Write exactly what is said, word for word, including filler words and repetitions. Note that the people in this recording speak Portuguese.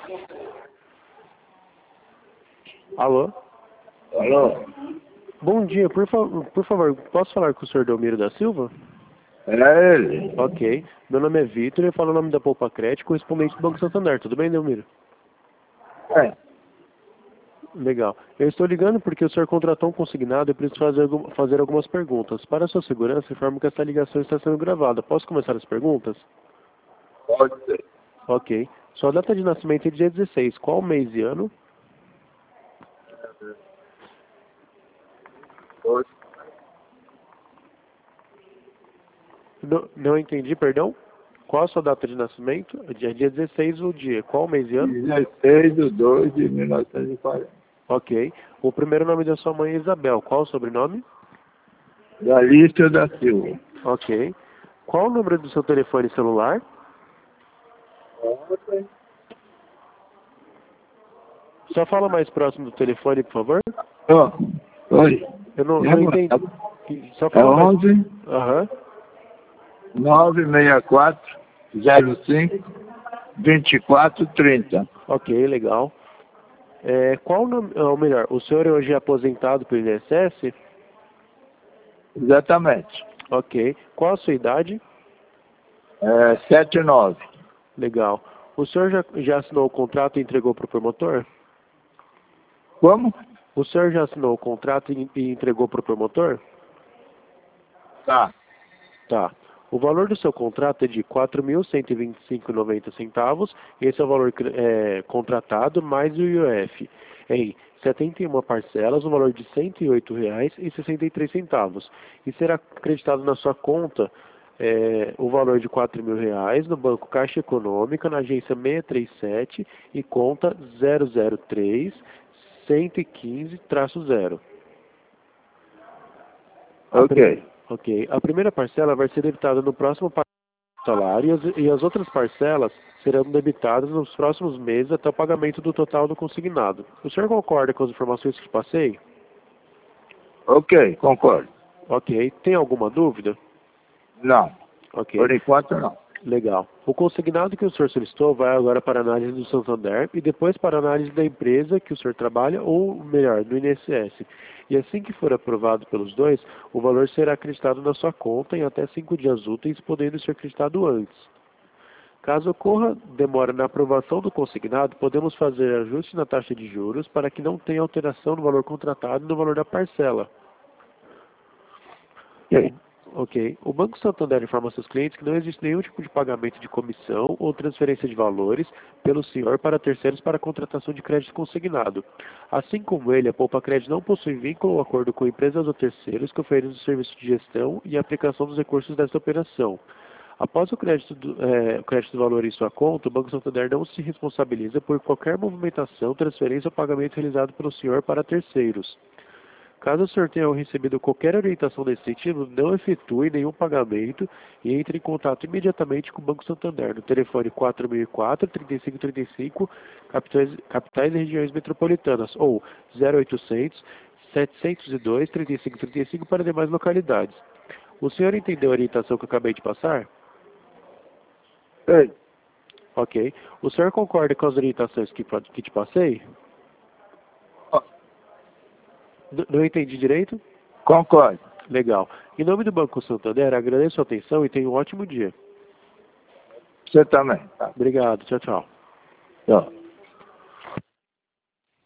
Alô? Alô? Bom dia, por, fa por favor, posso falar com o senhor Delmiro da Silva? É ele. Ok. Meu nome é Vitor e eu falo o nome da Poupa Crédito, correspondente do Banco Santander. Tudo bem, Delmiro? É. Legal. Eu estou ligando porque o senhor contratou um consignado e preciso fazer, algum, fazer algumas perguntas. Para a sua segurança, informo que essa ligação está sendo gravada. Posso começar as perguntas? Pode ser. Ok. Sua data de nascimento é dia dezesseis. Qual mês e ano? Pode. Não, não entendi, perdão? Qual a sua data de nascimento? Dia dia dezesseis o dia. Qual mês e ano? dezesseis de dois de mil novecentos e quarenta. Ok. O primeiro nome da sua mãe é Isabel. Qual o sobrenome? Galícia da Silva. Ok. Qual o número do seu telefone celular? Ontem. Só fala mais próximo do telefone, por favor. Ó, oi. Eu não, É não entendi. Só É fala mais. onze, Aham. nove seis quatro, zero cinco, vinte e quatro, trinta. Ok, legal. É, qual o nome, ou melhor, o senhor hoje é aposentado pelo I N S S? Exatamente. Ok. Qual a sua idade? É sete e nove. Legal. O senhor já, já assinou o contrato e entregou para o promotor? Como? O senhor já assinou o contrato e, e entregou para o promotor? Tá. Tá. O valor do seu contrato é de quatro mil cento e vinte e cinco reais e noventa centavos. Esse é o valor é, contratado mais o I O F. Em setenta e uma parcelas, o valor de cento e oito reais e sessenta e três centavos. E será acreditado na sua conta é, o valor de quatro mil reais no Banco Caixa Econômica, na agência seiscentos e trinta e sete e conta zero zero três, cento e quinze, zero. Ok. Ok. A primeira parcela vai ser debitada no próximo salário e as, e as outras parcelas serão debitadas nos próximos meses até o pagamento do total do consignado. O senhor concorda com as informações que passei? Ok, concordo. Ok. Tem alguma dúvida? Não. Ok. Por enquanto, não. Legal. O consignado que o senhor solicitou vai agora para a análise do Santander e depois para a análise da empresa que o senhor trabalha, ou melhor, do I N S S. E assim que for aprovado pelos dois, o valor será acreditado na sua conta em até cinco dias úteis, podendo ser acreditado antes. Caso ocorra demora na aprovação do consignado, podemos fazer ajuste na taxa de juros para que não tenha alteração no valor contratado e no valor da parcela. Ok. Ok. O Banco Santander informa seus clientes que não existe nenhum tipo de pagamento de comissão ou transferência de valores pelo senhor para terceiros para a contratação de crédito consignado. Assim como ele, a Poupa Crédito não possui vínculo ou acordo com empresas ou terceiros que oferecem o serviço de gestão e aplicação dos recursos desta operação. Após o crédito do, é, o crédito do valor em sua conta, o Banco Santander não se responsabiliza por qualquer movimentação, transferência ou pagamento realizado pelo senhor para terceiros. Caso o senhor tenha recebido qualquer orientação nesse sentido, não efetue nenhum pagamento e entre em contato imediatamente com o Banco Santander no telefone quatro mil e quatro, trinta e cinco trinta e cinco, capitais, capitais e regiões metropolitanas, ou zero oitocentos, setecentos e dois, trinta e cinco trinta e cinco para demais localidades. O senhor entendeu a orientação que eu acabei de passar? Ei, Ok. O senhor concorda com as orientações que, que te passei? ó, N- Não entendi direito? concordo. Legal. Em nome do Banco Santander, agradeço a atenção e tenha um ótimo dia. Você também. Tá. Obrigado. Tchau, tchau. Tchau.